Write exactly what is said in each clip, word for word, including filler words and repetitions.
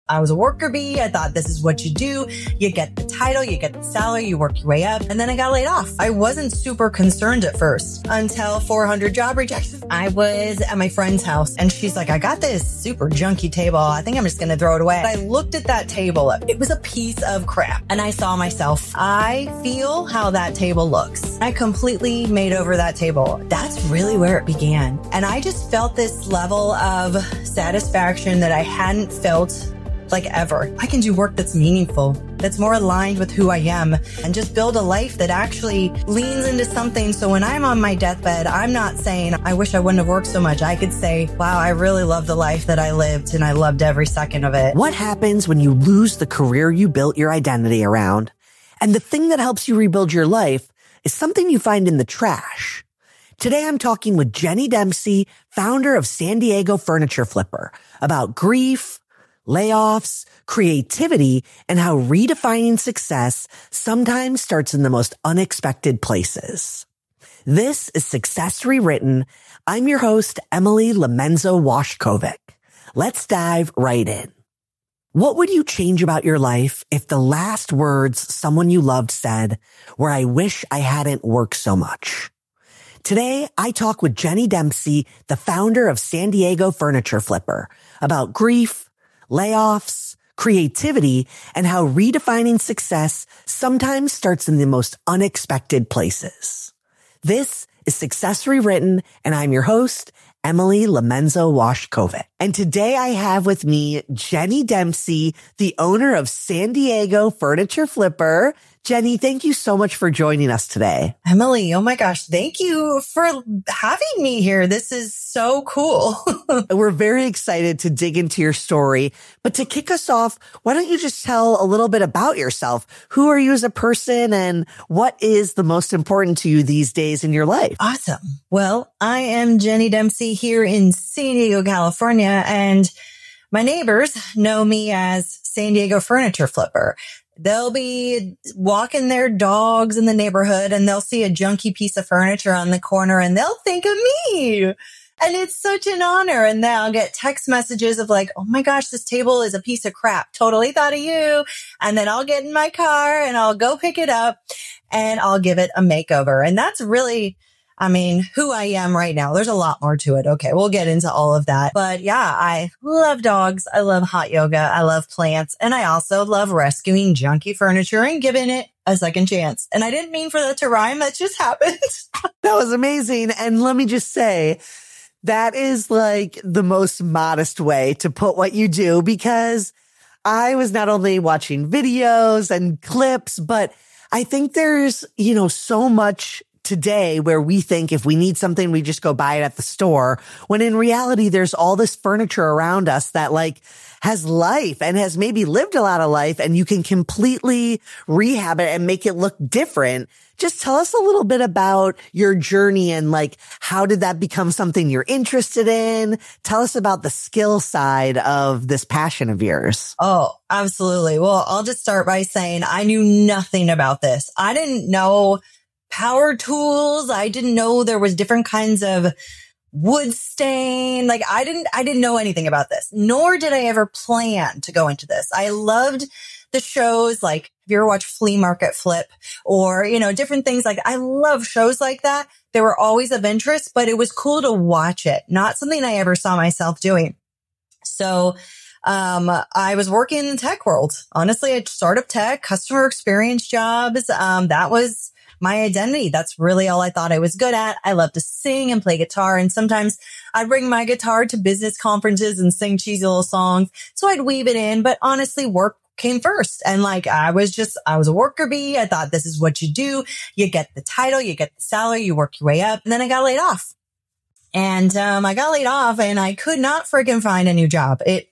I was a worker bee. I thought this is what you do. You get the title, you get the salary, you work your way up. And then I got laid off. I wasn't super concerned at first until four hundred job rejections. I was at my friend's house and she's like, I got this super junky table. I think I'm just going to throw it away. I looked at that table. It was a piece of crap. And I saw myself. I feel how that table looks. I completely made over that table. That's really where it began. And I just felt this level of satisfaction that I hadn't felt like ever. I can do work that's meaningful, that's more aligned with who I am, and just build a life that actually leans into something. So when I'm on my deathbed, I'm not saying, I wish I wouldn't have worked so much. I could say, wow, I really love the life that I lived and I loved every second of it. What happens when you lose the career you built your identity around? And the thing that helps you rebuild your life is something you find in the trash. Today, I'm talking with Jenny Dempsey, founder of San Diego Furniture Flipper, about grief, layoffs, creativity, and how redefining success sometimes starts in the most unexpected places. This is Success Rewritten. I'm your host, Emily Lomenzo-Washkovic. Let's dive right in. What would you change about your life if the last words someone you loved said were, I wish I hadn't worked so much? Today, I talk with Jenny Dempsey, the founder of San Diego Furniture Flipper, about grief, layoffs, creativity, and how redefining success sometimes starts in the most unexpected places. This is Success Rewritten, and I'm your host, Emily Lomenzo-Washkovic. And today I have with me Jenny Dempsey, the owner of San Diego Furniture Flipper. Jenny, thank you so much for joining us today. Emily, oh my gosh, thank you for having me here. This is so cool. We're very excited to dig into your story. But to kick us off, why don't you just tell a little bit about yourself? Who are you as a person and what is the most important to you these days in your life? Awesome. Well, I am Jenny Dempsey here in San Diego, California, and my neighbors know me as San Diego Furniture Flipper. They'll be walking their dogs in the neighborhood and they'll see a junky piece of furniture on the corner and they'll think of me. And it's such an honor. And then I'll get text messages of like, oh my gosh, this table is a piece of crap. Totally thought of you. And then I'll get in my car and I'll go pick it up and I'll give it a makeover. And that's really, I mean, who I am right now. There's a lot more to it. Okay, we'll get into all of that. But yeah, I love dogs. I love hot yoga. I love plants. And I also love rescuing junky furniture and giving it a second chance. And I didn't mean for that to rhyme. That just happened. That was amazing. And let me just say, that is like the most modest way to put what you do, because I was not only watching videos and clips, but I think there's, you know, so much today where we think if we need something, we just go buy it at the store, when in reality, there's all this furniture around us that like has life and has maybe lived a lot of life, and you can completely rehab it and make it look different. Just tell us a little bit about your journey and like, how did that become something you're interested in? Tell us about the skill side of this passion of yours. Oh, absolutely. Well, I'll just start by saying I knew nothing about this. I didn't know power tools. I didn't know there was different kinds of wood stain. Like I didn't, I didn't know anything about this, nor did I ever plan to go into this. I loved the shows. Like, have you ever watched Flea Market Flip or, you know, different things like that? I love shows like that. They were always of interest, but it was cool to watch it. Not something I ever saw myself doing. So, um, I was working in the tech world. Honestly, I startup tech, customer experience jobs. Um, that was my identity. That's really all I thought I was good at. I love to sing and play guitar. And sometimes I'd bring my guitar to business conferences and sing cheesy little songs. So I'd weave it in. But honestly, work came first. And like, I was just, I was a worker bee. I thought this is what you do. You get the title, you get the salary, you work your way up. And then I got laid off. And um, I got laid off and I could not freaking find a new job. It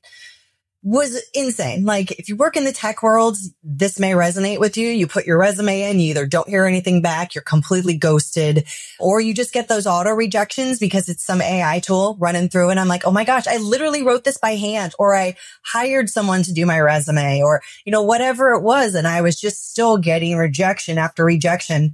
was insane. Like, if you work in the tech world, this may resonate with you. You put your resume in, you either don't hear anything back, you're completely ghosted, or you just get those auto rejections because it's some A I tool running through. And I'm like, oh my gosh, I literally wrote this by hand, or I hired someone to do my resume, or, you know, whatever it was. And I was just still getting rejection after rejection.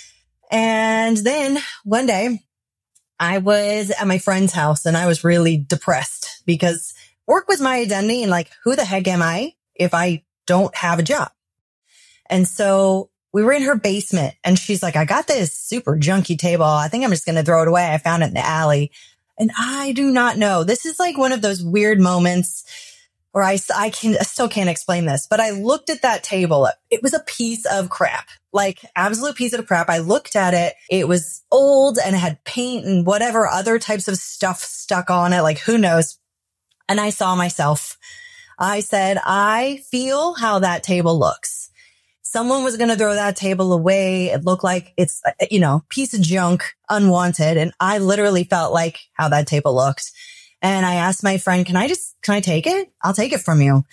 And then one day I was at my friend's house and I was really depressed because work was my identity and like, who the heck am I if I don't have a job? And so we were in her basement and she's like, I got this super junky table. I think I'm just going to throw it away. I found it in the alley. And I do not know. This is like one of those weird moments where I, I can, I still can't explain this, but I looked at that table. It was a piece of crap, like absolute piece of crap. I looked at it. It was old and it had paint and whatever other types of stuff stuck on it. Like who knows? And I saw myself. I said, I feel how that table looks. Someone was going to throw that table away. It looked like it's, you know, piece of junk, unwanted. And I literally felt like how that table looked. And I asked my friend, can I just, can I take it? I'll take it from you.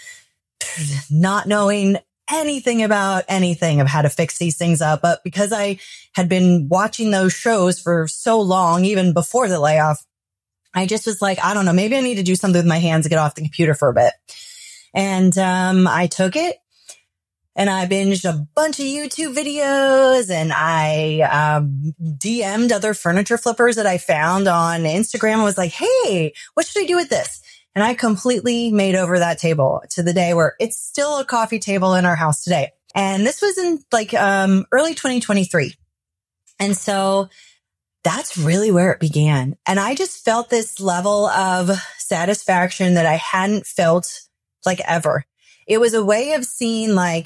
Not knowing anything about anything of how to fix these things up. But because I had been watching those shows for so long, even before the layoff, I just was like, I don't know, maybe I need to do something with my hands to get off the computer for a bit. And um, I took it and I binged a bunch of YouTube videos and I um, D M'd other furniture flippers that I found on Instagram. I was like, hey, what should I do with this? And I completely made over that table to the day where it's still a coffee table in our house today. And this was in like um, early twenty twenty-three. And so that's really where it began. And I just felt this level of satisfaction that I hadn't felt like ever. It was a way of seeing like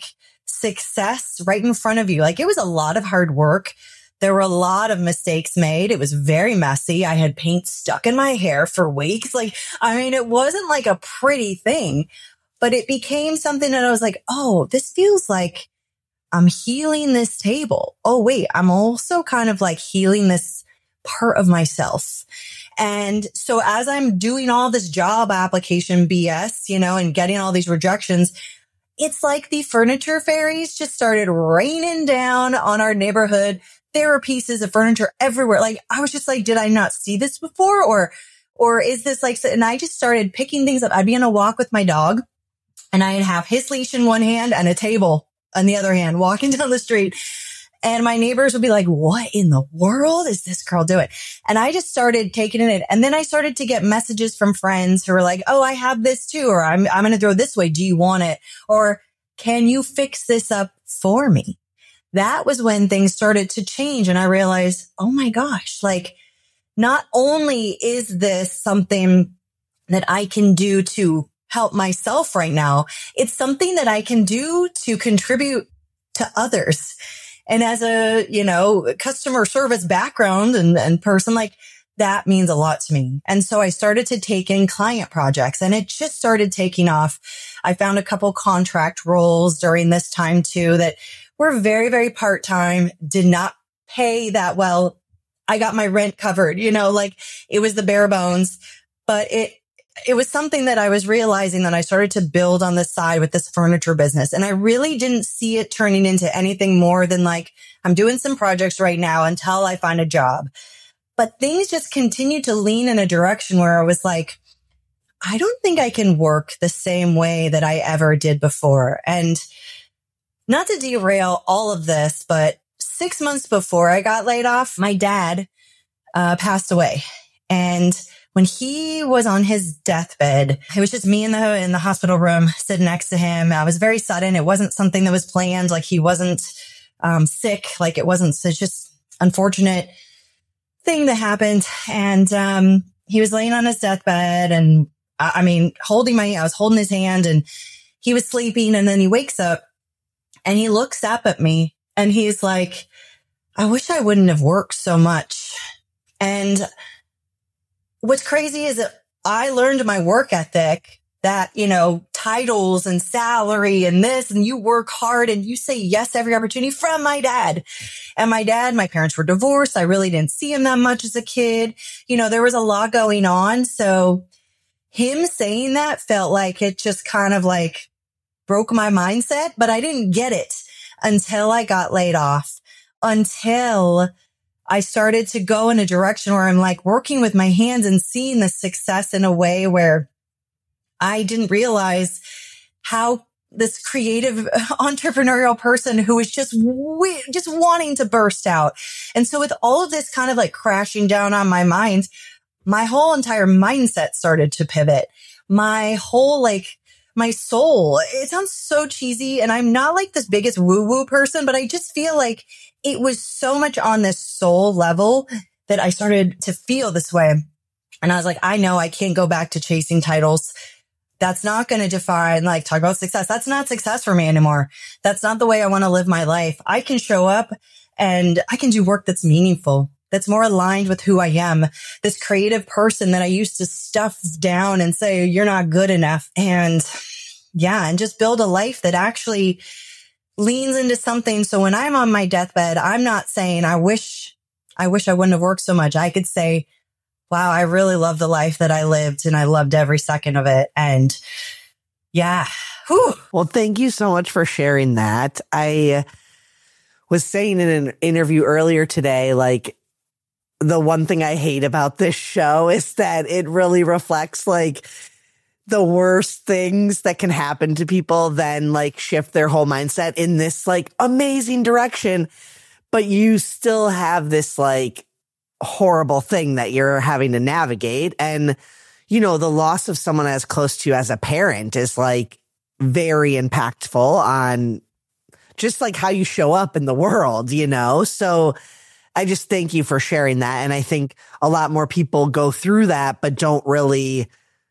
success right in front of you. Like it was a lot of hard work. There were a lot of mistakes made. It was very messy. I had paint stuck in my hair for weeks. Like, I mean, it wasn't like a pretty thing, but it became something that I was like, oh, this feels like I'm healing this table. Oh, wait, I'm also kind of like healing this part of myself. And so as I'm doing all this job application B S, you know, and getting all these rejections, it's like the furniture fairies just started raining down on our neighborhood. There were pieces of furniture everywhere. Like I was just like, did I not see this before? Or, or is this like, and I just started picking things up. I'd be on a walk with my dog and I'd have his leash in one hand and a table on the other hand, walking down the street. And my neighbors would be like, what in the world is this girl doing? And I just started taking it in. And then I started to get messages from friends who were like, oh, I have this too. Or I'm, I'm going to throw this way. Do you want it? Or can you fix this up for me? That was when things started to change. And I realized, oh my gosh, like not only is this something that I can do to help myself right now, it's something that I can do to contribute to others. And as a, you know, customer service background and, and person, like that means a lot to me. And so I started to take in client projects and it just started taking off. I found a couple contract roles during this time too that were very, very part-time, did not pay that well. I got my rent covered, you know, like it was the bare bones, but it, it was something that I was realizing that I started to build on the side with this furniture business. And I really didn't see it turning into anything more than like, I'm doing some projects right now until I find a job. But things just continued to lean in a direction where I was like, I don't think I can work the same way that I ever did before. And not to derail all of this, but six months before I got laid off, my dad uh, passed away. And when he was on his deathbed, it was just me in the in the hospital room sitting next to him. I was very sudden. It wasn't something that was planned. Like he wasn't um, sick. Like it wasn't. It's just unfortunate thing that happened. And um, he was laying on his deathbed, and I, I mean, holding my. I was holding his hand, and he was sleeping. And then he wakes up, and he looks up at me, and he's like, "I wish I wouldn't have worked so much." And what's crazy is that I learned my work ethic that, you know, titles and salary and this, and you work hard and you say yes to every opportunity from my dad. And my dad, my parents were divorced. I really didn't see him that much as a kid. You know, there was a lot going on. So him saying that felt like it just kind of like broke my mindset, but I didn't get it until I got laid off, until I started to go in a direction where I'm like working with my hands and seeing the success in a way where I didn't realize how this creative entrepreneurial person who was just, just wanting to burst out. And so with all of this kind of like crashing down on my mind, my whole entire mindset started to pivot. my whole, like, my soul. It sounds so cheesy, and I'm not like this biggest woo-woo person, but I just feel like it was so much on this soul level that I started to feel this way. And I was like, I know I can't go back to chasing titles. That's not going to define, like, talk about success. That's not success for me anymore. That's not the way I want to live my life. I can show up and I can do work that's meaningful, that's more aligned with who I am. This creative person that I used to stuff down and say, you're not good enough. And yeah, and just build a life that actually leans into something. So when I'm on my deathbed, I'm not saying, I wish, I wish I wouldn't have worked so much. I could say, wow, I really love the life that I lived, and I loved every second of it. And yeah. Whew. Well, thank you so much for sharing that. I was saying in an interview earlier today, like, the one thing I hate about this show is that it really reflects, like, the worst things that can happen to people, then, like, shift their whole mindset in this, like, amazing direction. But you still have this, like, horrible thing that you're having to navigate. And, you know, the loss of someone as close to you as a parent is, like, very impactful on just, like, how you show up in the world, you know? So I just thank you for sharing that. And I think a lot more people go through that, but don't really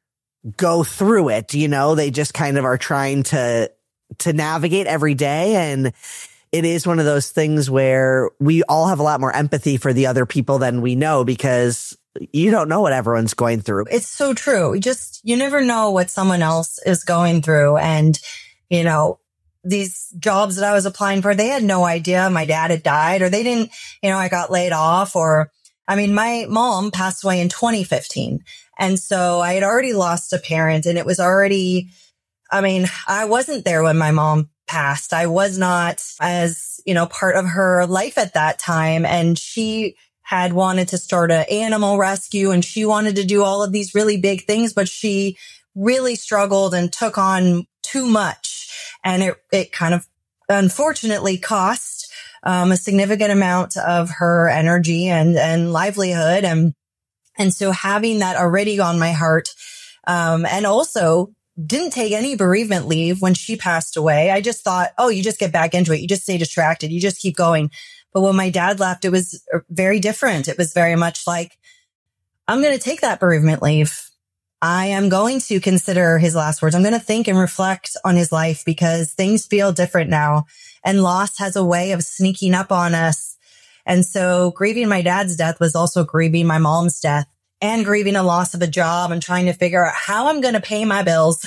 go through it. You know, they just kind of are trying to, to navigate every day. And it is one of those things where we all have a lot more empathy for the other people than we know, because you don't know what everyone's going through. It's so true. You just, you never know what someone else is going through. And, you know, these jobs that I was applying for, they had no idea my dad had died, or they didn't, you know, I got laid off, or, I mean, my mom passed away in twenty fifteen. And so I had already lost a parent, and it was already, I mean, I wasn't there when my mom passed. I was not as, you know, part of her life at that time. And she had wanted to start an animal rescue, and she wanted to do all of these really big things, but she really struggled and took on too much. And it, it kind of unfortunately cost um, a significant amount of her energy and, and livelihood. And, and so having that already on my heart, um, and also didn't take any bereavement leave when she passed away. I just thought, oh, you just get back into it. You just stay distracted. You just keep going. But when my dad left, it was very different. It was very much like, I'm going to take that bereavement leave. I am going to consider his last words. I'm going to think and reflect on his life, because things feel different now, and loss has a way of sneaking up on us. And so grieving my dad's death was also grieving my mom's death, and grieving a loss of a job, and trying to figure out how I'm going to pay my bills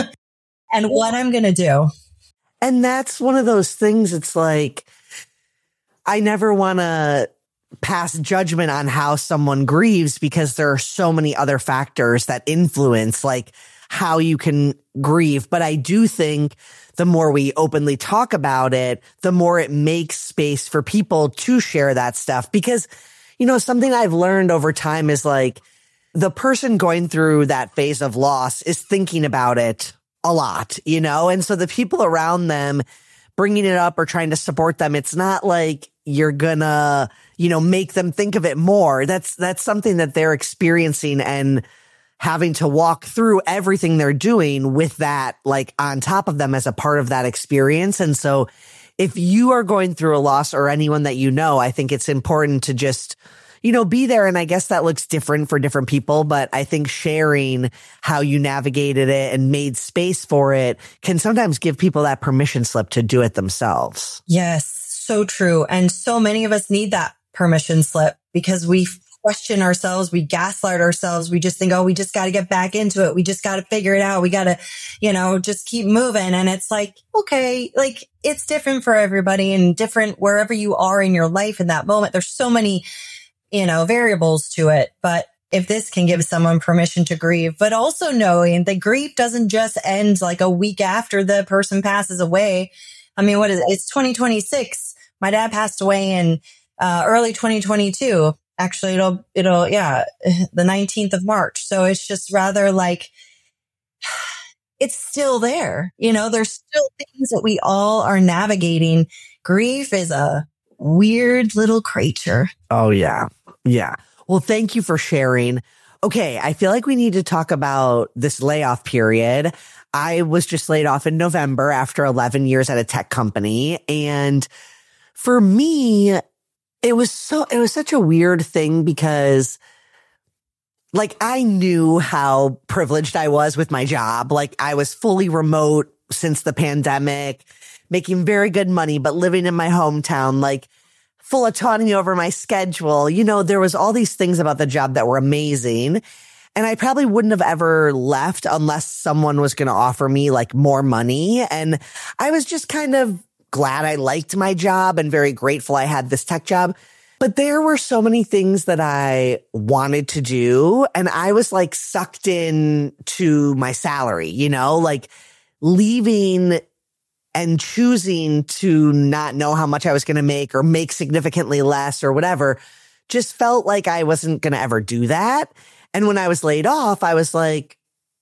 and what I'm going to do. And that's one of those things. It's like, I never want to pass judgment on how someone grieves, because there are so many other factors that influence, like, how you can grieve. But I do think the more we openly talk about it, the more it makes space for people to share that stuff. Because, you know, something I've learned over time is, like, the person going through that phase of loss is thinking about it a lot, you know? And so the people around them bringing it up or trying to support them, it's not like you're gonna, you know, make them think of it more. That's, that's something that they're experiencing and having to walk through everything they're doing with that, like, on top of them as a part of that experience. And so if you are going through a loss, or anyone that you know, I think it's important to just, you know, be there. And I guess that looks different for different people, but I think sharing how you navigated it and made space for it can sometimes give people that permission slip to do it themselves. Yes, so true. And so many of us need that permission slip, because we question ourselves, we gaslight ourselves. We just think, oh, we just got to get back into it. We just got to figure it out. We got to, you know, just keep moving. And it's like, okay, like, it's different for everybody, and different wherever you are in your life in that moment. There's so many, you know, variables to it. But if this can give someone permission to grieve, but also knowing that grief doesn't just end like a week after the person passes away. I mean, what is it? It's twenty twenty-six. My dad passed away in uh, early twenty twenty-two. Actually, it'll, it'll, yeah, the nineteenth of March. So it's just rather like, it's still there. You know, there's still things that we all are navigating. Grief is a weird little creature. Oh, yeah. Yeah. Well, thank you for sharing. Okay, I feel like we need to talk about this layoff period. I was just laid off in November after eleven years at a tech company. And for me, it was so, it was such a weird thing because like I knew how privileged I was with my job. Like I was fully remote since the pandemic, making very good money, but living in my hometown, like full autonomy over my schedule. You know, there was all these things about the job that were amazing. And I probably wouldn't have ever left unless someone was going to offer me like more money. And I was just kind of glad I liked my job and very grateful I had this tech job. But there were so many things that I wanted to do. And I was like sucked in to my salary, you know, like leaving and choosing to not know how much I was going to make or make significantly less or whatever, just felt like I wasn't going to ever do that. And when I was laid off, I was like,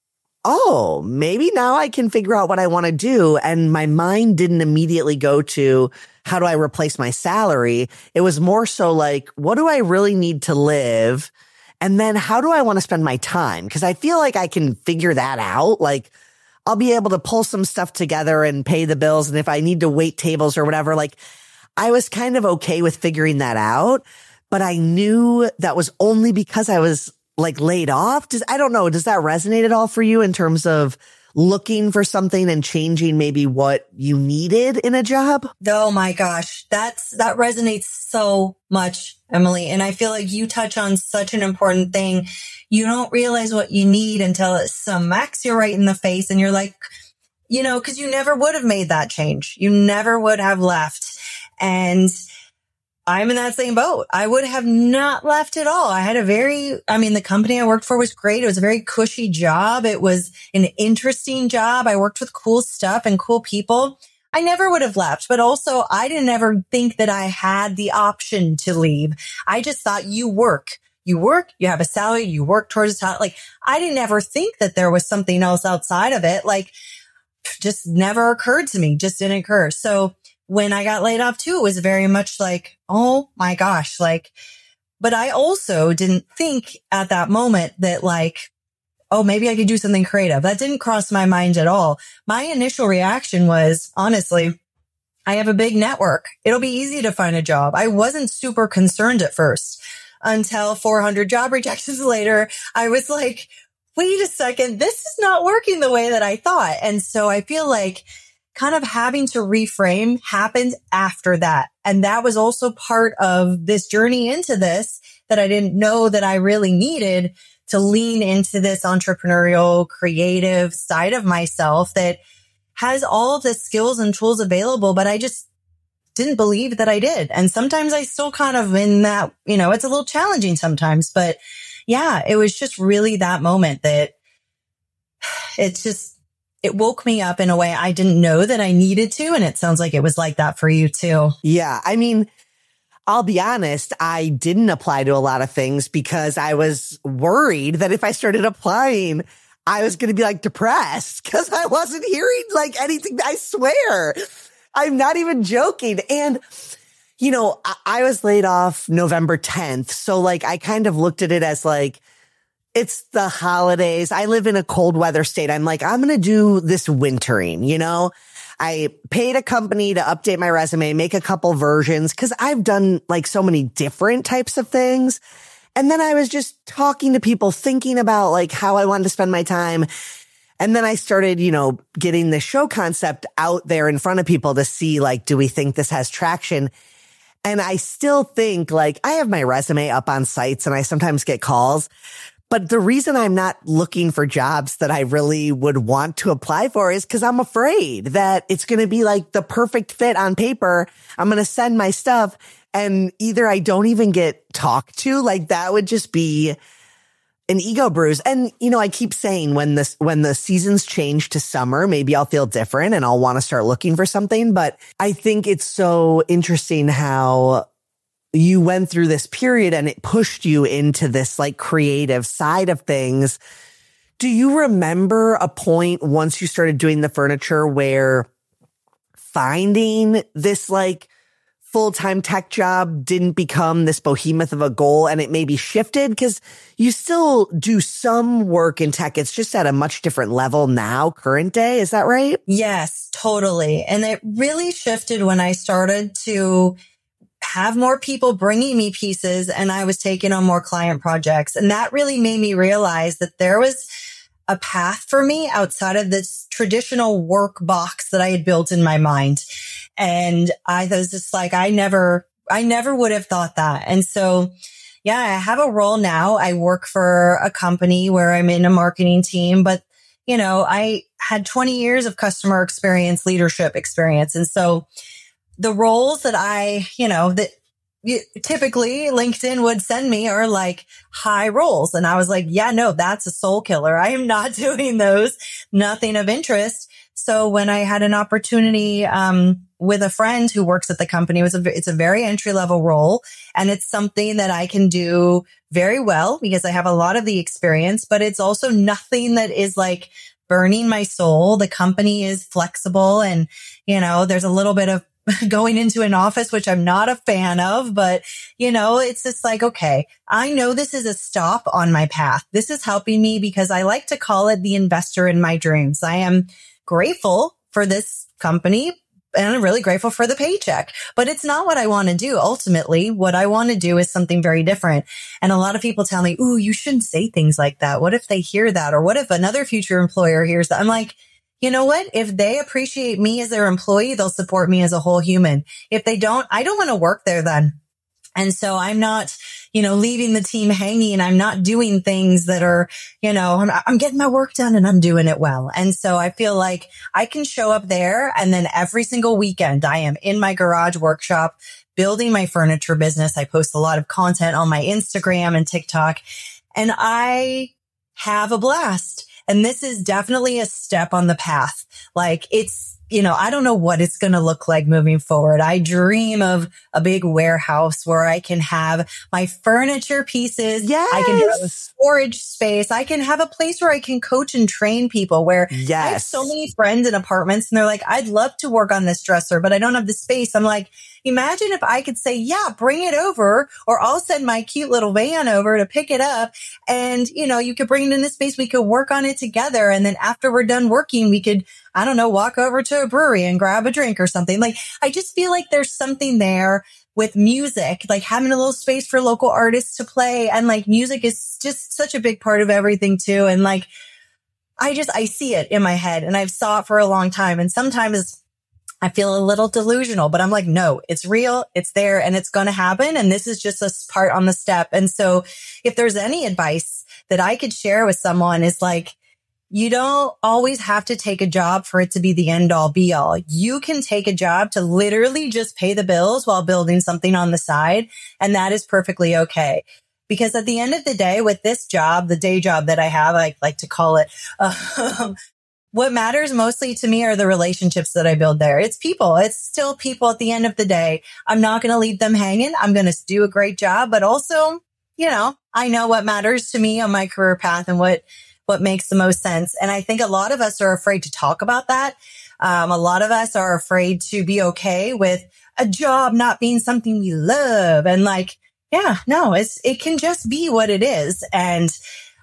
oh, maybe now I can figure out what I want to do. And my mind didn't immediately go to how do I replace my salary? It was more so like, what do I really need to live? And then how do I want to spend my time? Because I feel like I can figure that out. Like I'll be able to pull some stuff together and pay the bills. And if I need to wait tables or whatever, like I was kind of okay with figuring that out. But I knew that was only because I was like laid off. Does, I don't know. Does that resonate at all for you in terms of looking for something and changing maybe what you needed in a job? Oh my gosh. That's, that resonates so much, Emily. And I feel like you touch on such an important thing. You don't realize what you need until it smacks you right in the face. And you're like, you know, cause you never would have made that change. You never would have left. And I'm in that same boat. I would have not left at all. I had a very, I mean, the company I worked for was great. It was a very cushy job. It was an interesting job. I worked with cool stuff and cool people. I never would have left, but also I didn't ever think that I had the option to leave. I just thought you work, you work, you have a salary, you work towards a salary. Like I didn't ever think that there was something else outside of it. Like just never occurred to me, just didn't occur. So when I got laid off too, it was very much like, oh my gosh, like, but I also didn't think at that moment that like, oh, maybe I could do something creative. That didn't cross my mind at all. My initial reaction was, honestly, I have a big network. It'll be easy to find a job. I wasn't super concerned at first until four hundred job rejections later. I was like, wait a second, this is not working the way that I thought. And so I feel like kind of having to reframe happened after that. And that was also part of this journey into this that I didn't know that I really needed to lean into this entrepreneurial, creative side of myself that has all of the skills and tools available, but I just didn't believe that I did. And sometimes I still kind of in that, you know, it's a little challenging sometimes, but yeah, it was just really that moment that it's just, it woke me up in a way I didn't know that I needed to. And it sounds like it was like that for you too. Yeah. I mean, I'll be honest, I didn't apply to a lot of things because I was worried that if I started applying, I was going to be like depressed because I wasn't hearing like anything. I swear, I'm not even joking. And, you know, I, I was laid off November tenth. So like, I kind of looked at it as like, it's the holidays. I live in a cold weather state. I'm like, I'm going to do this wintering, you know? I paid a company to update my resume, make a couple versions because I've done like so many different types of things. And then I was just talking to people, thinking about like how I wanted to spend my time. And then I started, you know, getting the show concept out there in front of people to see like, do we think this has traction? And I still think like I have my resume up on sites and I sometimes get calls. But the reason I'm not looking for jobs that I really would want to apply for is because I'm afraid that it's going to be like the perfect fit on paper. I'm going to send my stuff and either I don't even get talked to. Like that would just be an ego bruise. And, you know, I keep saying when this, when the seasons change to summer, maybe I'll feel different and I'll want to start looking for something. But I think it's so interesting how you went through this period and it pushed you into this like creative side of things. Do you remember a point once you started doing the furniture where finding this like full-time tech job didn't become this behemoth of a goal and it maybe shifted? Because you still do some work in tech. It's just at a much different level now, current day. Is that right? Yes, totally. And it really shifted when I started to have more people bringing me pieces and I was taking on more client projects. And that really made me realize that there was a path for me outside of this traditional work box that I had built in my mind. And I was just like, I never, I never would have thought that. And so, yeah, I have a role now. I work for a company where I'm in a marketing team, but you know, I had twenty years of customer experience, leadership experience. And so the roles that I, you know, that typically LinkedIn would send me are like high roles. And I was like, yeah, no, that's a soul killer. I am not doing those. Nothing of interest. So when I had an opportunity, um, with a friend who works at the company, it was a, it's a very entry level role. And it's something that I can do very well because I have a lot of the experience, but it's also nothing that is like burning my soul. The company is flexible and, you know, there's a little bit of going into an office, which I'm not a fan of, but you know, it's just like, okay, I know this is a stop on my path. This is helping me because I like to call it the investor in my dreams. I am grateful for this company and I'm really grateful for the paycheck, but it's not what I want to do. Ultimately, what I want to do is something very different. And a lot of people tell me, ooh, you shouldn't say things like that. What if they hear that? Or what if another future employer hears that? I'm like, you know what? If they appreciate me as their employee, they'll support me as a whole human. If they don't, I don't want to work there then. And so I'm not, you know, leaving the team hanging. I'm not doing things that are, you know, I'm, I'm getting my work done and I'm doing it well. And so I feel like I can show up there and then every single weekend I am in my garage workshop building my furniture business. I post a lot of content on my Instagram and TikTok and I have a blast. And this is definitely a step on the path. Like it's, you know, I don't know what it's going to look like moving forward. I dream of a big warehouse where I can have my furniture pieces. Yes. I can have a storage space. I can have a place where I can coach and train people where yes. I have so many friends in apartments and they're like, I'd love to work on this dresser, but I don't have the space. I'm like, imagine if I could say, yeah, bring it over, or I'll send my cute little van over to pick it up. And, you know, you could bring it in this space. We could work on it together. And then after we're done working, we could, I don't know, walk over to a brewery and grab a drink or something. Like, I just feel like there's something there with music, like having a little space for local artists to play. And like music is just such a big part of everything too. And like, I just, I see it in my head and I've saw it for a long time. And sometimes I feel a little delusional, but I'm like, no, it's real. It's there and it's going to happen. And this is just a part on the step. And so if there's any advice that I could share with someone is like, you don't always have to take a job for it to be the end all be all. You can take a job to literally just pay the bills while building something on the side. And that is perfectly okay. Because at the end of the day, with this job, the day job that I have, I like to call it, um, what matters mostly to me are the relationships that I build there. It's people. It's still people at the end of the day. I'm not going to leave them hanging. I'm going to do a great job, but also, you know, I know what matters to me on my career path and what, what makes the most sense. And I think a lot of us are afraid to talk about that. Um, a lot of us are afraid to be okay with a job not being something we love. And like, yeah, no, it's, it can just be what it is. And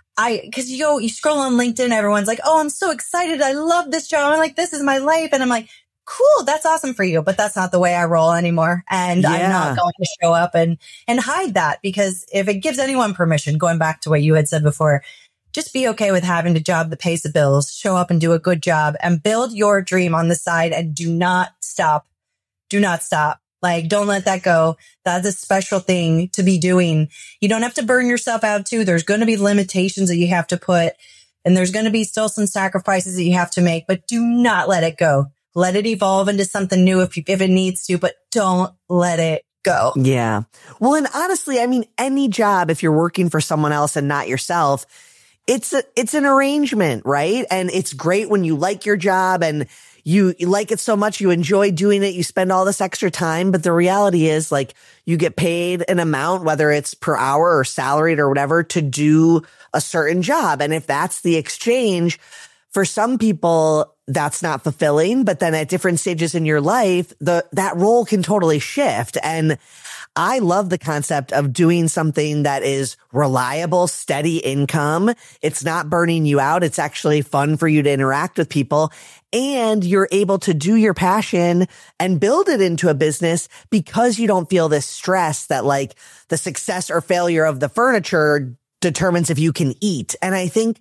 I, cause you go, you scroll on LinkedIn, everyone's like, oh, I'm so excited. I love this job. I'm like, this is my life. And I'm like, cool. That's awesome for you. But that's not the way I roll anymore. And yeah. I'm not going to show up and, and hide that, because if it gives anyone permission, going back to what you had said before, just be okay with having a job that pays the bills, show up and do a good job and build your dream on the side and do not stop. Do not stop. Like, don't let that go. That's a special thing to be doing. You don't have to burn yourself out too. There's going to be limitations that you have to put, and there's going to be still some sacrifices that you have to make, but do not let it go. Let it evolve into something new if you, if it needs to, but don't let it go. Yeah. Well, and honestly, I mean, any job, if you're working for someone else and not yourself, it's a, it's an arrangement, right? And it's great when you like your job and You, you like it so much, you enjoy doing it, you spend all this extra time. But the reality is, like, you get paid an amount, whether it's per hour or salaried or whatever, to do a certain job. And if that's the exchange, for some people, that's not fulfilling. But then at different stages in your life, the, that role can totally shift. And I love the concept of doing something that is reliable, steady income. It's not burning you out. It's actually fun for you to interact with people, and you're able to do your passion and build it into a business because you don't feel this stress that like the success or failure of the furniture determines if you can eat. And I think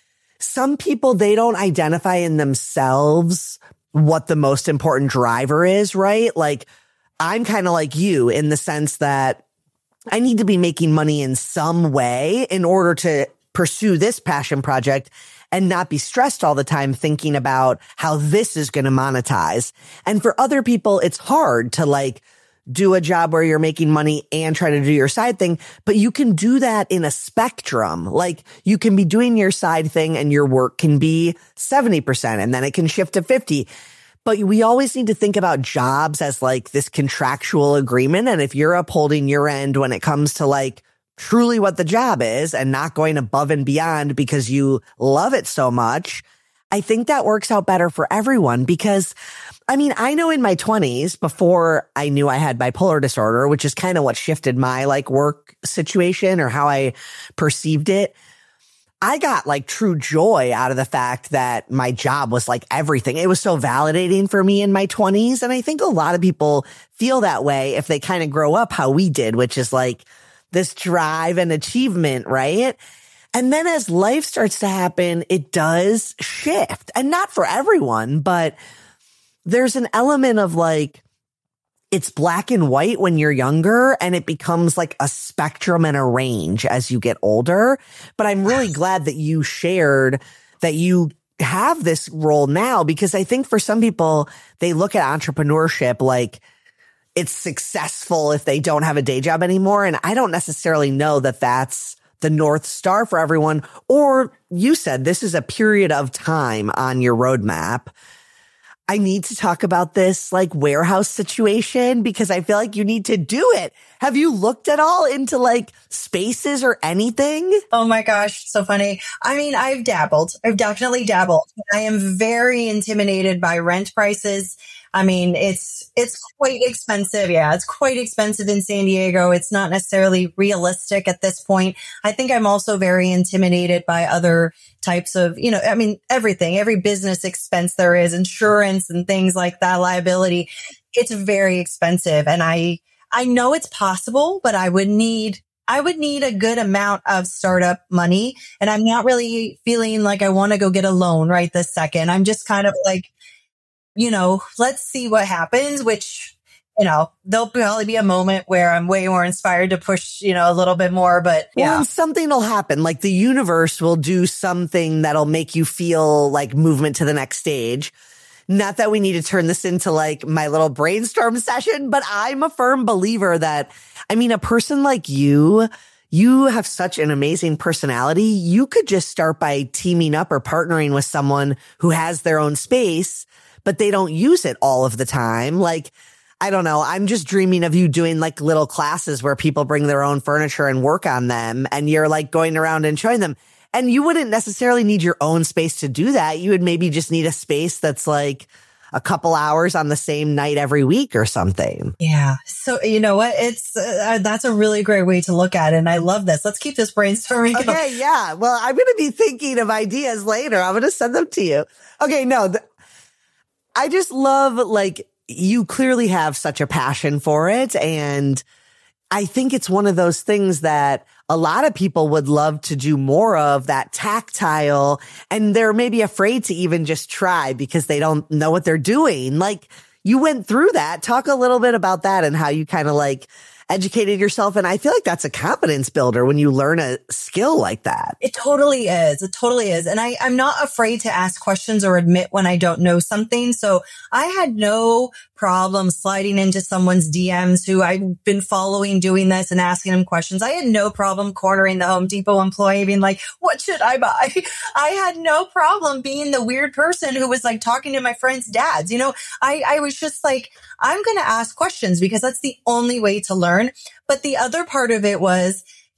some people, they don't identify in themselves what the most important driver is, right? Like, I'm kind of like you in the sense that I need to be making money in some way in order to pursue this passion project and not be stressed all the time thinking about how this is going to monetize. And for other people, it's hard to like do a job where you're making money and try to do your side thing, but you can do that in a spectrum. Like you can be doing your side thing and your work can be seventy percent and then it can shift to fifty. But we always need to think about jobs as like this contractual agreement. And if you're upholding your end when it comes to like truly what the job is and not going above and beyond because you love it so much, I think that works out better for everyone. Because I mean, I know in my twenties, before I knew I had bipolar disorder, which is kind of what shifted my like work situation or how I perceived it, I got like true joy out of the fact that my job was like everything. It was so validating for me in my twenties. And I think a lot of people feel that way if they kind of grow up how we did, which is like this drive and achievement, right? And then as life starts to happen, it does shift. And not for everyone, but there's an element of like, it's black and white when you're younger and it becomes like a spectrum and a range as you get older. But I'm really glad that you shared that you have this role now, because I think for some people, they look at entrepreneurship like it's successful if they don't have a day job anymore. And I don't necessarily know that that's the North Star for everyone. Or you said this is a period of time on your roadmap. I need to talk about this like warehouse situation because I feel like you need to do it. Have you looked at all into like spaces or anything? Oh my gosh, so funny. I mean, I've dabbled. I've definitely dabbled. I am very intimidated by rent prices. I mean, it's, it's quite expensive. Yeah, it's quite expensive in San Diego. It's not necessarily realistic at this point. I think I'm also very intimidated by other types of, you know, I mean, everything, every business expense there is, insurance and things like that, liability. It's very expensive. And I, I know it's possible, but I would need, I would need a good amount of startup money. And I'm not really feeling like I want to go get a loan right this second. I'm just kind of like, you know, let's see what happens, which, you know, there'll probably be a moment where I'm way more inspired to push, you know, a little bit more, but yeah. Well, something will happen. Like the universe will do something that'll make you feel like movement to the next stage. Not that we need to turn this into like my little brainstorm session, but I'm a firm believer that, I mean, a person like you, you have such an amazing personality. You could just start by teaming up or partnering with someone who has their own space, but they don't use it all of the time. Like, I don't know. I'm just dreaming of you doing like little classes where people bring their own furniture and work on them and you're like going around and showing them. And you wouldn't necessarily need your own space to do that. You would maybe just need a space that's like a couple hours on the same night every week or something. Yeah. So, you know what? It's, uh, that's a really great way to look at it. And I love this. Let's keep this brainstorming going. Okay. Yeah. Well, I'm going to be thinking of ideas later. I'm going to send them to you. Okay. No, th- I just love, like, you clearly have such a passion for it. And I think it's one of those things that a lot of people would love to do more of, that tactile, and they're maybe afraid to even just try because they don't know what they're doing. Like, you went through that. Talk a little bit about that and how you kind of like educated yourself. And I feel like that's a confidence builder when you learn a skill like that. It totally is. It totally is. And I, I'm not afraid to ask questions or admit when I don't know something. So I had no problem sliding into someone's D Ms who I've been following doing this and asking them questions. I had no problem cornering the Home Depot employee being like, what should I buy? I had no problem being the weird person who was like talking to my friends' dads. You know, I, I was just like, I'm going to ask questions because that's the only way to learn. But the other part of it was,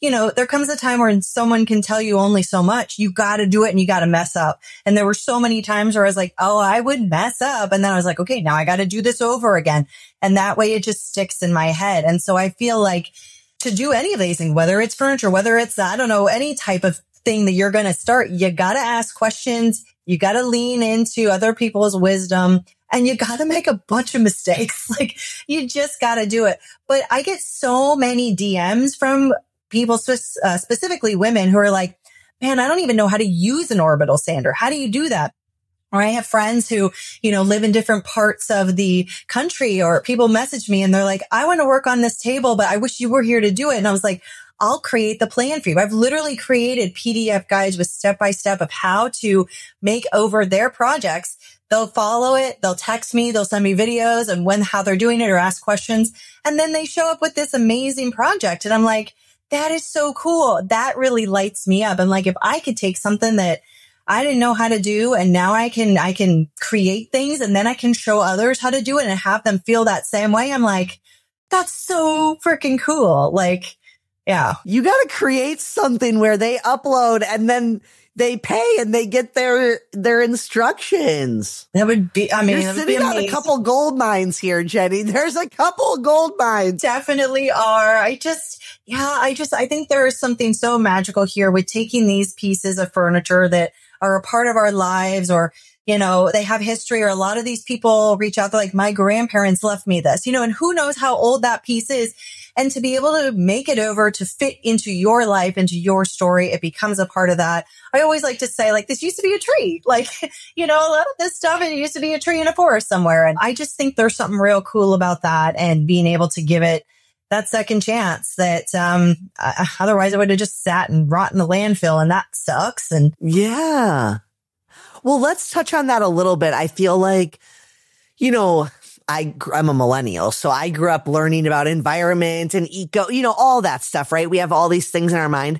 you know, there comes a time where someone can tell you only so much. You got to do it and you got to mess up. And there were so many times where I was like, oh, I would mess up. And then I was like, okay, now I got to do this over again. And that way it just sticks in my head. And so I feel like to do any of these things, whether it's furniture, whether it's, I don't know, any type of thing that you're going to start, you got to ask questions. You got to lean into other people's wisdom and you got to make a bunch of mistakes. Like you just got to do it. But I get so many D Ms from people, uh, specifically women who are like, man, I don't even know how to use an orbital sander. How do you do that? Or I have friends who, you know, live in different parts of the country, or people message me and they're like, I want to work on this table, but I wish you were here to do it. And I was like, I'll create the plan for you. I've literally created P D F guides with step by step of how to make over their projects. They'll follow it. They'll text me. They'll send me videos and when, how they're doing it or ask questions. And then they show up with this amazing project. And I'm like, that is so cool. That really lights me up. I'm like, if I could take something that I didn't know how to do and now I can, I can create things and then I can show others how to do it and have them feel that same way. I'm like, that's so freaking cool. Like, yeah. You got to create something where they upload and then they pay and they get their their instructions. That would be, I mean, you're sitting on a couple gold mines here, Jenny. There's a couple gold mines. Definitely are. I just, yeah, I just, I think there is something so magical here with taking these pieces of furniture that are a part of our lives, or, you know, they have history, or a lot of these people reach out. They're like, my grandparents left me this, you know, and who knows how old that piece is. And to be able to make it over to fit into your life, into your story, it becomes a part of that. I always like to say, like, this used to be a tree. Like, you know, a lot of this stuff, it used to be a tree in a forest somewhere. And I just think there's something real cool about that and being able to give it that second chance that, um, uh, otherwise I would have just sat and rot in the landfill, and that sucks. And yeah. Well, let's touch on that a little bit. I feel like, you know, I, I'm a millennial, so I grew up learning about environment and eco, you know, all that stuff, right? We have all these things in our mind.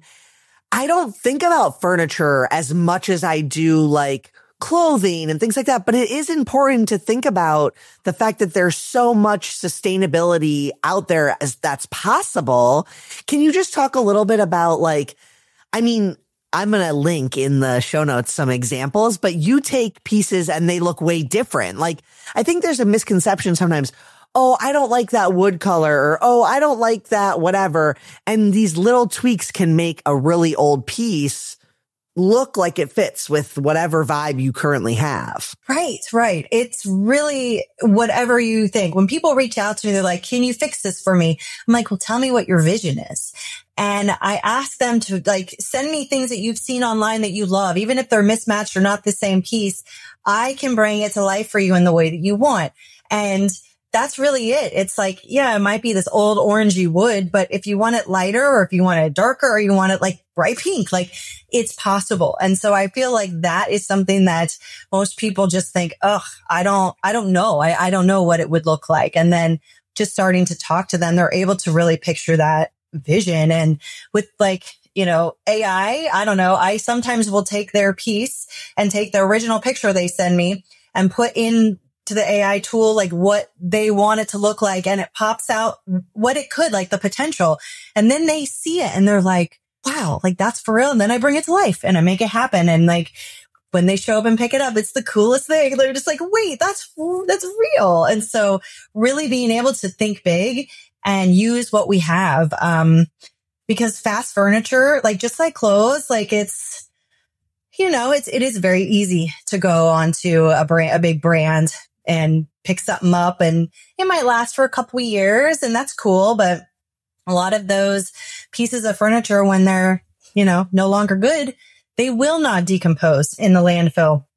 I don't think about furniture as much as I do like clothing and things like that, but it is important to think about the fact that there's so much sustainability out there as that's possible. Can you just talk a little bit about, like, I mean, I'm going to link in the show notes some examples, but you take pieces and they look way different. Like, I think there's a misconception sometimes. Oh, I don't like that wood color, or, oh, I don't like that, whatever. And these little tweaks can make a really old piece look like it fits with whatever vibe you currently have. Right, right. It's really whatever you think. When people reach out to me, they're like, can you fix this for me? I'm like, well, tell me what your vision is. And I ask them to, like, send me things that you've seen online that you love. Even if they're mismatched or not the same piece, I can bring it to life for you in the way that you want. And that's really it. It's like, yeah, it might be this old orangey wood, but if you want it lighter, or if you want it darker, or you want it like bright pink, like, it's possible. And so I feel like that is something that most people just think, ugh, I don't, I don't know. I, I don't know what it would look like. And then just starting to talk to them, they're able to really picture that vision. And with, like, you know, A I, I don't know. I sometimes will take their piece and take the original picture they send me and put in to the A I tool, like, what they want it to look like. And it pops out what it could, like the potential. And then they see it and they're like, wow, like, that's for real. And then I bring it to life and I make it happen. And like, when they show up and pick it up, it's the coolest thing. They're just like, wait, that's, that's real. And so really being able to think big and use what we have. Um, because fast furniture, like, just like clothes, like, it's, you know, it's, it is very easy to go onto a brand, a big brand, and pick something up, and it might last for a couple of years, and that's cool. But a lot of those pieces of furniture, when they're, you know, no longer good, they will not decompose in the landfill.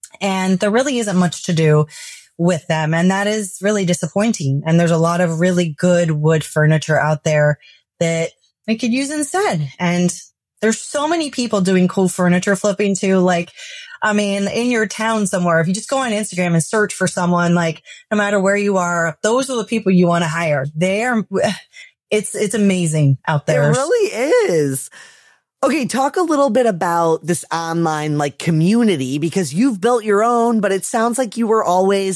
And there really isn't much to do with them. And that is really disappointing. And there's a lot of really good wood furniture out there that we could use instead. And there's so many people doing cool furniture flipping too. Like, I mean, in your town somewhere, if you just go on Instagram and search for someone, like, no matter where you are, those are the people you want to hire. They are, it's, it's amazing out there. It really is. Okay. Talk a little bit about this online, like, community, because you've built your own, but it sounds like you were always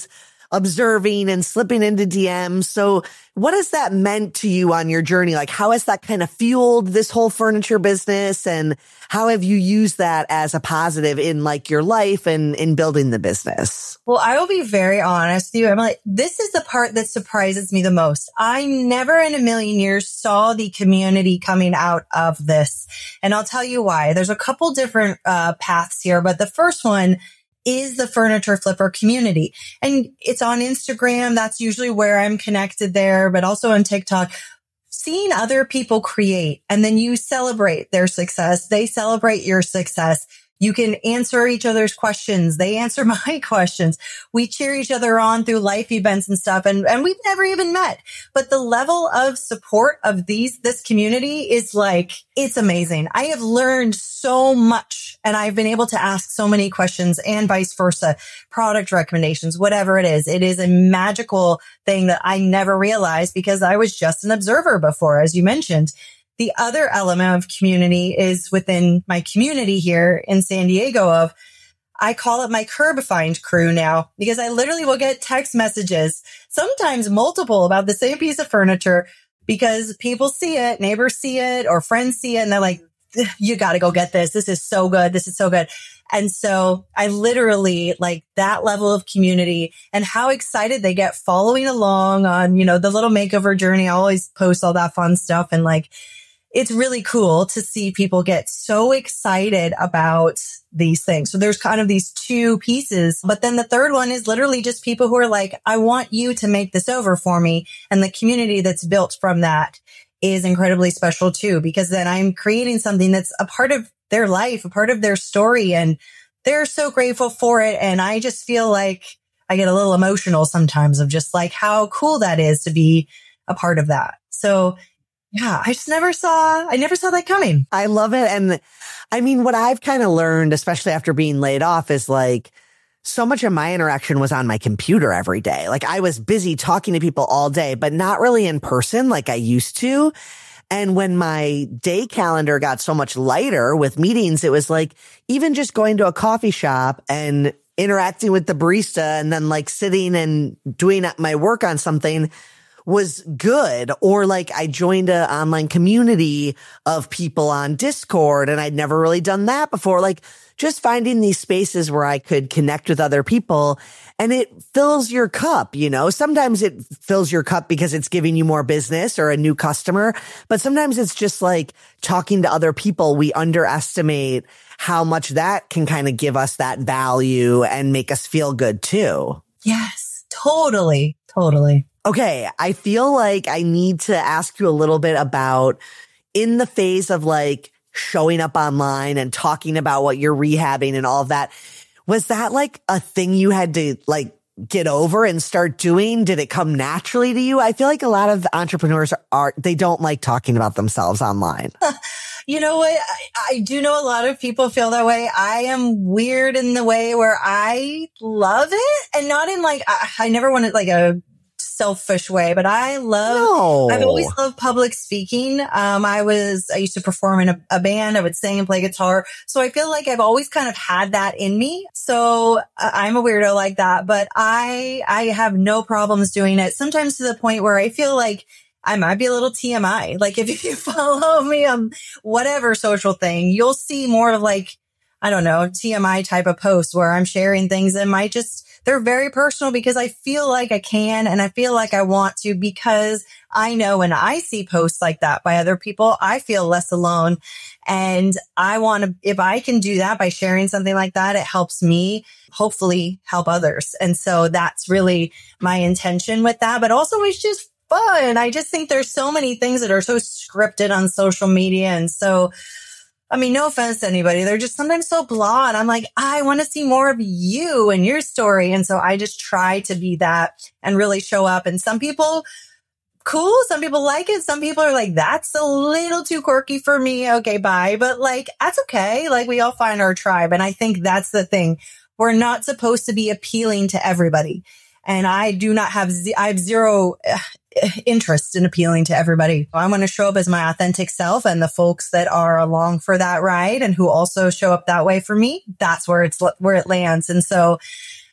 observing and slipping into D Ms. So what has that meant to you on your journey? Like, how has that kind of fueled this whole furniture business? And how have you used that as a positive in like your life and in building the business? Well, I will be very honest with you. I'm like, this is the part that surprises me the most. I never in a million years saw the community coming out of this. And I'll tell you why. There's a couple different uh, paths here, but the first one is the furniture flipper community. And it's on Instagram. That's usually where I'm connected there, but also on TikTok. Seeing other people create and then you celebrate their success. They celebrate your success. You can answer each other's questions. They answer my questions. We cheer each other on through life events and stuff. And, and we've never even met. But the level of support of these, this community is like, it's amazing. I have learned so much and I've been able to ask so many questions and vice versa, product recommendations, whatever it is. It is a magical thing that I never realized because I was just an observer before, as you mentioned. The other element of community is within my community here in San Diego of, I call it my curb find crew now, because I literally will get text messages, sometimes multiple about the same piece of furniture because people see it, neighbors see it, or friends see it. And they're like, you got to go get this. This is so good. This is so good. And so I literally like that level of community and how excited they get following along on, you know, the little makeover journey. I always post all that fun stuff and like, it's really cool to see people get so excited about these things. So there's kind of these two pieces. But then the third one is literally just people who are like, I want you to make this over for me. And the community that's built from that is incredibly special too, because then I'm creating something that's a part of their life, a part of their story. And they're so grateful for it. And I just feel like I get a little emotional sometimes of just like how cool that is to be a part of that. So yeah, I just never saw, I never saw that coming. I love it. And I mean, what I've kind of learned, especially after being laid off, is like so much of my interaction was on my computer every day. Like I was busy talking to people all day, but not really in person like I used to. And when my day calendar got so much lighter with meetings, it was like even just going to a coffee shop and interacting with the barista and then like sitting and doing my work on something was good. Or like I joined an online community of people on Discord and I'd never really done that before. Like just finding these spaces where I could connect with other people and it fills your cup, you know, sometimes it fills your cup because it's giving you more business or a new customer, but sometimes it's just like talking to other people. We underestimate how much that can kind of give us that value and make us feel good too. Yes, totally. Totally. Okay, I feel like I need to ask you a little bit about in the phase of like showing up online and talking about what you're rehabbing and all of that. Was that like a thing you had to like get over and start doing? Did it come naturally to you? I feel like a lot of entrepreneurs are, they don't like talking about themselves online. You know what? I, I do know a lot of people feel that way. I am weird in the way where I love it and not in like, I, I never wanted like a selfish way, but I love, no. I've always loved public speaking. Um, I was, I used to perform in a, a band. I would sing and play guitar. So I feel like I've always kind of had that in me. So uh, I'm a weirdo like that, but I, I have no problems doing it. Sometimes to the point where I feel like I might be a little T M I. Like if you follow me on whatever social thing, you'll see more of like, I don't know, T M I type of posts where I'm sharing things that might just, they're very personal because I feel like I can and I feel like I want to because I know when I see posts like that by other people, I feel less alone. And I want to, if I can do that by sharing something like that, it helps me hopefully help others. And so that's really my intention with that. But also it's just fun. I just think there's so many things that are so scripted on social media. And so I mean, no offense to anybody. They're just sometimes so blah. And I'm like, I want to see more of you and your story. And so I just try to be that and really show up. And some people, cool. Some people like it. Some people are like, that's a little too quirky for me. Okay, bye. But like, that's okay. Like we all find our tribe. And I think that's the thing. We're not supposed to be appealing to everybody. And I do not have, z- I have zero uh, interest in appealing to everybody. I want to show up as my authentic self, and the folks that are along for that ride and who also show up that way for me, that's where it's, where it lands. And so,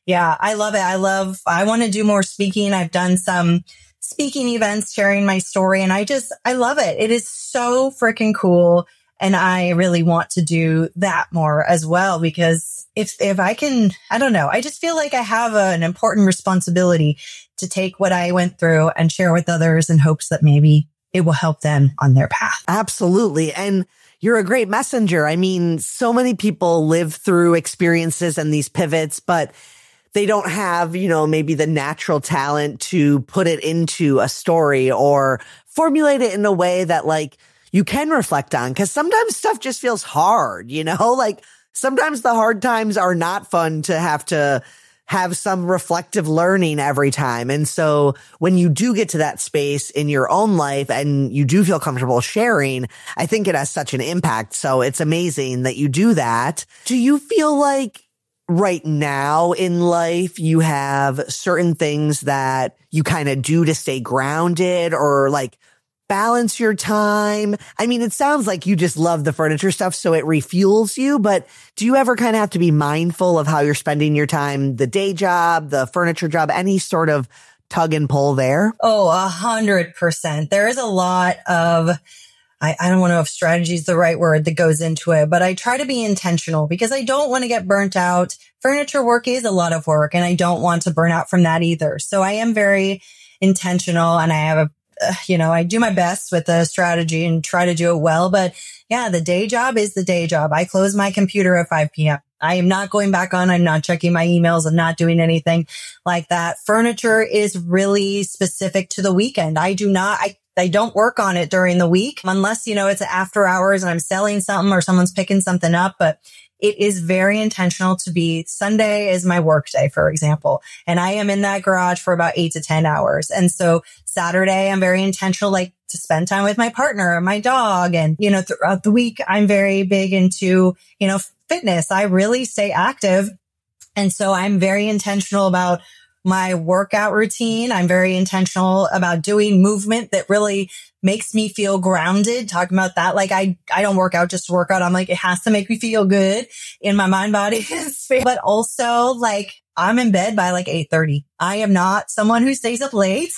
Yeah, I love it. I love, I want to do more speaking. I've done some speaking events, sharing my story, and I just, I love it. It is so freaking cool. And I really want to do that more as well, because if, if I can, I don't know, I just feel like I have a, an important responsibility to take what I went through and share with others in hopes that maybe it will help them on their path. Absolutely. And you're a great messenger. I mean, so many people live through experiences and these pivots, but they don't have, you know, maybe the natural talent to put it into a story or formulate it in a way that like you can reflect on. Cause sometimes stuff just feels hard, you know, like sometimes the hard times are not fun to have to have some reflective learning every time. And so when you do get to that space in your own life and you do feel comfortable sharing, I think it has such an impact. So it's amazing that you do that. Do you feel like right now in life, you have certain things that you kind of do to stay grounded or like balance your time? I mean, it sounds like you just love the furniture stuff, so it refuels you, but do you ever kind of have to be mindful of how you're spending your time, the day job, the furniture job, any sort of tug and pull there? Oh, a hundred percent. There is a lot of, I, I don't want to know if strategy is the right word that goes into it, but I try to be intentional because I don't want to get burnt out. Furniture work is a lot of work and I don't want to burn out from that either. So I am very intentional and I have a Uh, you know, I do my best with the strategy and try to do it well. But yeah, the day job is the day job. I close my computer at five p.m. I am not going back on. I'm not checking my emails. I'm not doing anything like that. Furniture is really specific to the weekend. I do not, I, I don't work on it during the week unless, you know, it's after hours and I'm selling something or someone's picking something up. But it is very intentional to be Sunday is my work day, for example. And I am in that garage for about eight to ten hours. And so Saturday, I'm very intentional, like to spend time with my partner or my dog. And, you know, throughout the week, I'm very big into, you know, fitness. I really stay active. And so I'm very intentional about my workout routine. I'm very intentional about doing movement that really makes me feel grounded. Talking about that, like I, I don't work out just to work out. I'm like, it has to make me feel good in my mind, body, and spirit. But also like I'm in bed by like eight thirty. I am not someone who stays up late.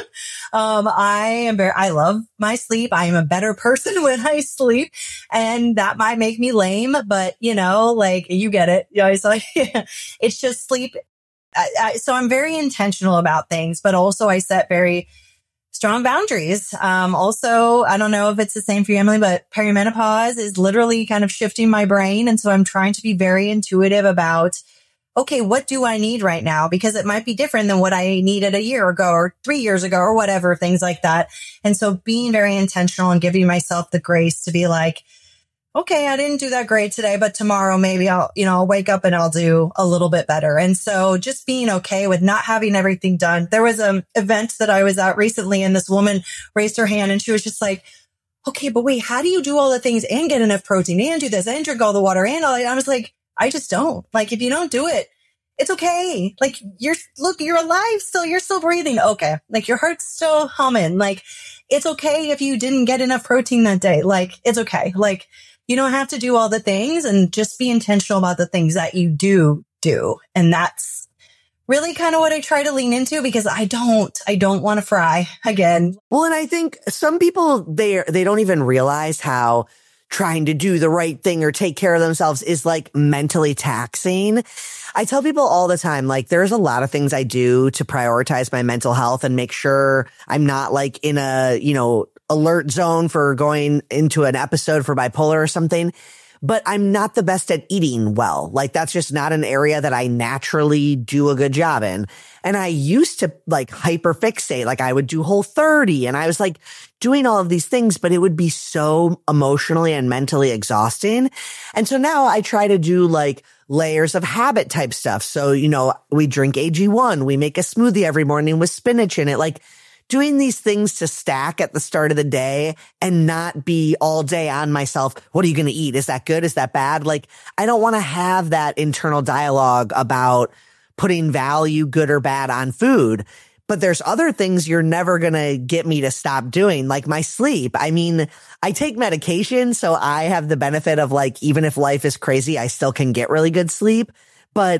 um, I am very, I love my sleep. I am a better person when I sleep, and that might make me lame, but you know, like you get it. You know, it's like, it's just sleep. I, I, so I'm very intentional about things, but also I set very strong boundaries. Um, also, I don't know if it's the same for you, Emily, but perimenopause is literally kind of shifting my brain. And so I'm trying to be very intuitive about, okay, what do I need right now? Because it might be different than what I needed a year ago or three years ago or whatever, things like that. And so being very intentional and giving myself the grace to be like, okay, I didn't do that great today, but tomorrow maybe I'll, you know, I'll wake up and I'll do a little bit better. And so just being okay with not having everything done. There was an event that I was at recently and this woman raised her hand and she was just like, okay, but wait, how do you do all the things and get enough protein and do this and drink all the water and all that? I was like, I just don't. Like, if you don't do it, it's okay. Like you're, look, you're alive still. You're still breathing. Okay. Like your heart's still humming. Like it's okay if you didn't get enough protein that day. Like it's okay. Like, you don't have to do all the things and just be intentional about the things that you do do. And that's really kind of what I try to lean into because I don't, I don't want to fry again. Well, and I think some people, they they don't even realize how trying to do the right thing or take care of themselves is like mentally taxing. I tell people all the time, like there's a lot of things I do to prioritize my mental health and make sure I'm not like in a, you know, alert zone for going into an episode for bipolar or something, but I'm not the best at eating well. Like that's just not an area that I naturally do a good job in. And I used to like hyperfixate, like I would do Whole thirty and I was like doing all of these things, but it would be so emotionally and mentally exhausting. And so now I try to do like layers of habit type stuff. So, you know, we drink A G one, we make a smoothie every morning with spinach in it, like doing these things to stack at the start of the day and not be all day on myself. What are you going to eat? Is that good? Is that bad? Like, I don't want to have that internal dialogue about putting value, good or bad, on food. But there's other things you're never going to get me to stop doing, like my sleep. I mean, I take medication, so I have the benefit of like, even if life is crazy, I still can get really good sleep. But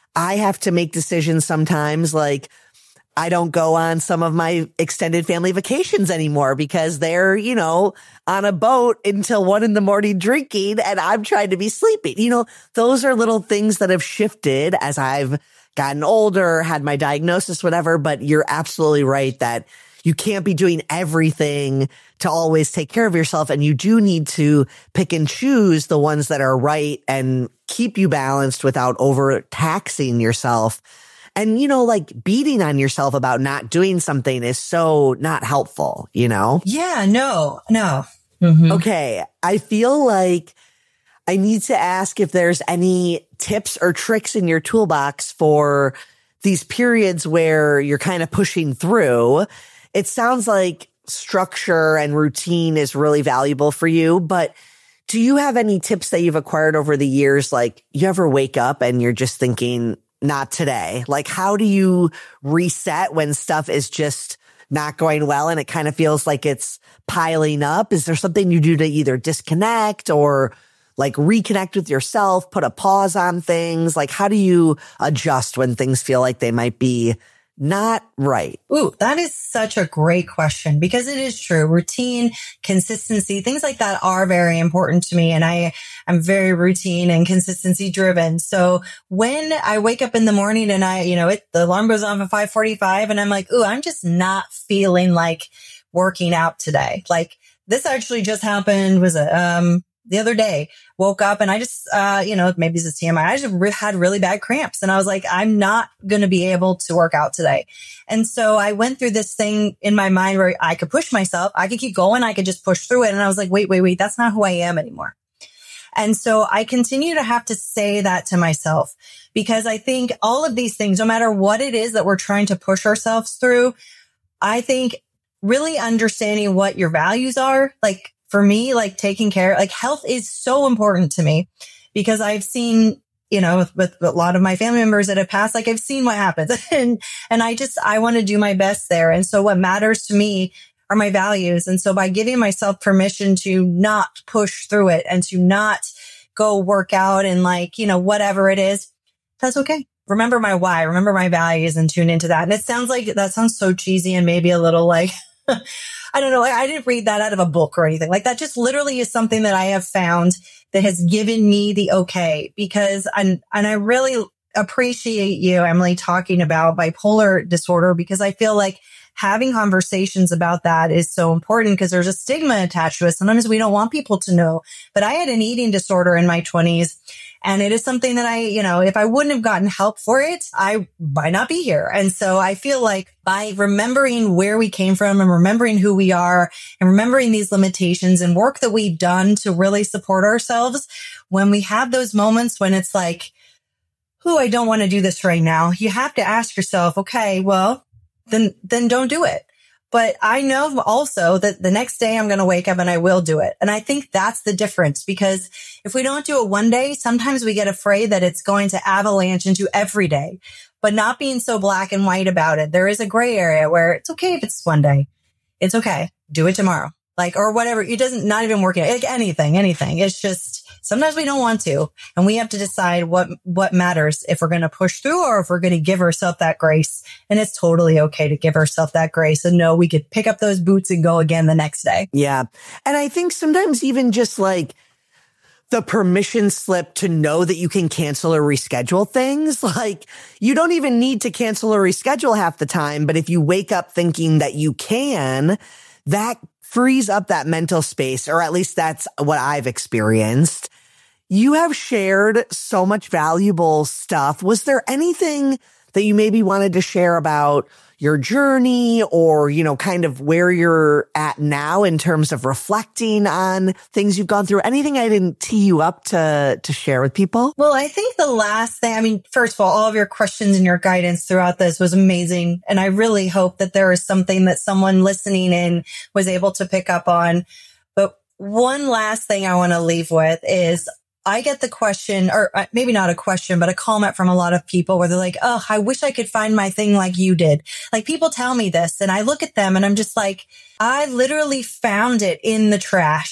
I have to make decisions sometimes, like I don't go on some of my extended family vacations anymore because they're, you know, on a boat until one in the morning drinking and I'm trying to be sleeping. You know, those are little things that have shifted as I've gotten older, had my diagnosis, whatever. But you're absolutely right that you can't be doing everything to always take care of yourself. And you do need to pick and choose the ones that are right and keep you balanced without overtaxing yourself. And, you know, like beating on yourself about not doing something is so not helpful, you know? Yeah, no, no. Mm-hmm. Okay. I feel like I need to ask if there's any tips or tricks in your toolbox for these periods where you're kind of pushing through. It sounds like structure and routine is really valuable for you, but do you have any tips that you've acquired over the years? Like you ever wake up and you're just thinking, not today? Like, how do you reset when stuff is just not going well and it kind of feels like it's piling up? Is there something you do to either disconnect or like reconnect with yourself, put a pause on things? Like, how do you adjust when things feel like they might be not right? Ooh, that is such a great question because it is true. Routine, consistency, things like that are very important to me. And I am very routine and consistency driven. So when I wake up in the morning and I, you know, it, the alarm goes off at five forty-five and I'm like, ooh, I'm just not feeling like working out today. Like this actually just happened was a, um, the other day, woke up and I just, uh, you know, maybe this is T M I. I just re- had really bad cramps and I was like, I'm not going to be able to work out today. And so I went through this thing in my mind where I could push myself. I could keep going. I could just push through it. And I was like, wait, wait, wait, that's not who I am anymore. And so I continue to have to say that to myself because I think all of these things, no matter what it is that we're trying to push ourselves through, I think really understanding what your values are, like, for me, like taking care, like health is so important to me because I've seen, you know, with, with a lot of my family members that have passed, like I've seen what happens and, and I just, I want to do my best there. And so what matters to me are my values. And so by giving myself permission to not push through it and to not go work out and like, you know, whatever it is, that's okay. Remember my why, remember my values and tune into that. And it sounds like that sounds so cheesy and maybe a little like, I don't know. I didn't read that out of a book or anything like that. Just literally is something that I have found that has given me the okay because and and I really appreciate you, Emily, talking about bipolar disorder because I feel like having conversations about that is so important because there's a stigma attached to it. Sometimes we don't want people to know, but I had an eating disorder in my twenties. And it is something that I, you know, if I wouldn't have gotten help for it, I might not be here. And so I feel like by remembering where we came from and remembering who we are and remembering these limitations and work that we've done to really support ourselves, when we have those moments when it's like, oh, I don't want to do this right now, you have to ask yourself, okay, well, then, then don't do it. But I know also that the next day I'm going to wake up and I will do it. And I think that's the difference because if we don't do it one day, sometimes we get afraid that it's going to avalanche into every day, but not being so black and white about it. There is a gray area where it's okay if it's one day. It's okay. Do it tomorrow. Like, or whatever. It doesn't, not even working. Like anything, anything. It's just, sometimes we don't want to. And we have to decide what, what matters if we're going to push through or if we're going to give ourselves that grace. And it's totally okay to give ourselves that grace and know we could pick up those boots and go again the next day. Yeah. And I think sometimes even just like the permission slip to know that you can cancel or reschedule things. Like you don't even need to cancel or reschedule half the time. But if you wake up thinking that you can, that frees up that mental space, or at least that's what I've experienced. You have shared so much valuable stuff. Was there anything that you maybe wanted to share about your journey or, you know, kind of where you're at now in terms of reflecting on things you've gone through? Anything I didn't tee you up to, to share with people? Well, I think the last thing, I mean, first of all, all of your questions and your guidance throughout this was amazing. And I really hope that there is something that someone listening in was able to pick up on. But one last thing I want to leave with is I get the question, or maybe not a question, but a comment from a lot of people where they're like, oh, I wish I could find my thing like you did. Like people tell me this and I look at them and I'm just like, I literally found it in the trash.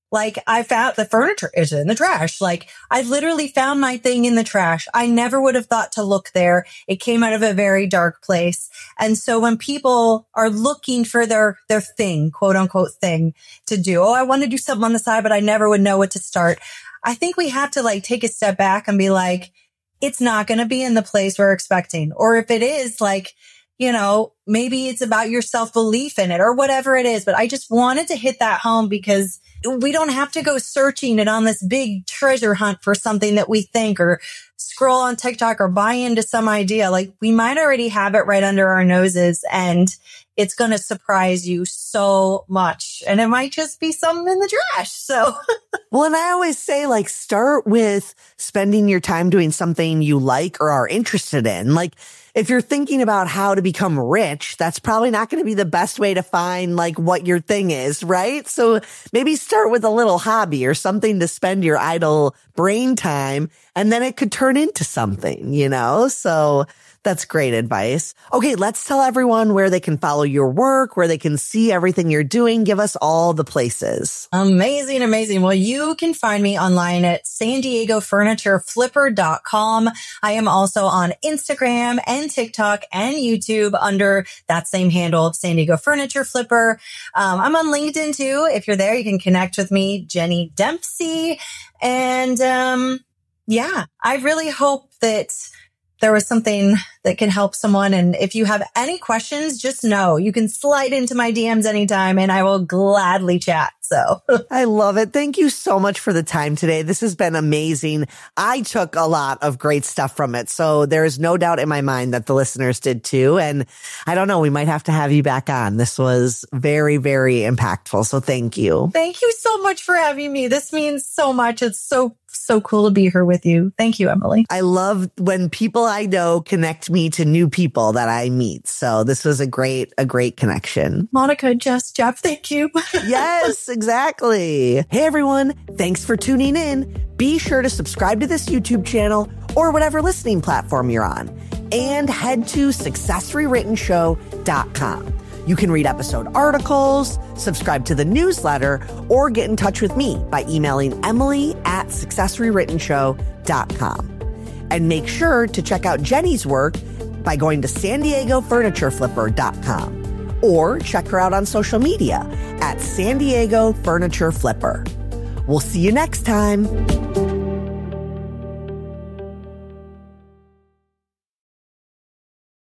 Like I found the furniture is in the trash. Like I literally found my thing in the trash. I never would have thought to look there. It came out of a very dark place. And so when people are looking for their, their thing, quote unquote thing to do, oh, I want to do something on the side, but I never would know what to start. I think we have to like take a step back and be like, it's not going to be in the place we're expecting. Or if it is, like, you know, maybe it's about your self-belief in it or whatever it is. But I just wanted to hit that home because we don't have to go searching and on this big treasure hunt for something that we think or scroll on TikTok or buy into some idea. Like we might already have it right under our noses and it's going to surprise you so much. And it might just be something in the trash. So, well, and I always say like start with spending your time doing something you like or are interested in. Like if you're thinking about how to become rich, that's probably not going to be the best way to find like what your thing is, right? So maybe start with a little hobby or something to spend your idle brain time, and then it could turn into something, you know? So that's great advice. Okay, let's tell everyone where they can follow your work, where they can see everything you're doing. Give us all the places. Amazing, amazing. Well, you can find me online at san diego furniture flipper dot com. I am also on Instagram and TikTok and YouTube under that same handle, San Diego Furniture Flipper. Um, I'm on LinkedIn too. If you're there, you can connect with me, Jenny Dempsey. And um, yeah, I really hope that there was something that can help someone. And if you have any questions, just know you can slide into my D Ms anytime and I will gladly chat. So I love it. Thank you so much for the time today. This has been amazing. I took a lot of great stuff from it. So there's no doubt in my mind that the listeners did too. And I don't know, we might have to have you back on. This was very, very impactful. So thank you. Thank you so much for having me. This means so much. It's so So cool to be here with you. Thank you, Emily. I love when people I know connect me to new people that I meet. So this was a great, a great connection. Monica, Jess, Jeff, thank you. Yes, exactly. Hey, everyone. Thanks for tuning in. Be sure to subscribe to this YouTube channel or whatever listening platform you're on and head to success rewritten show dot com. You can read episode articles, subscribe to the newsletter, or get in touch with me by emailing Emily at success rewritten show dot com. And make sure to check out Jenny's work by going to san diego furniture flipper dot com or check her out on social media at San Diego Furniture Flipper. We'll see you next time.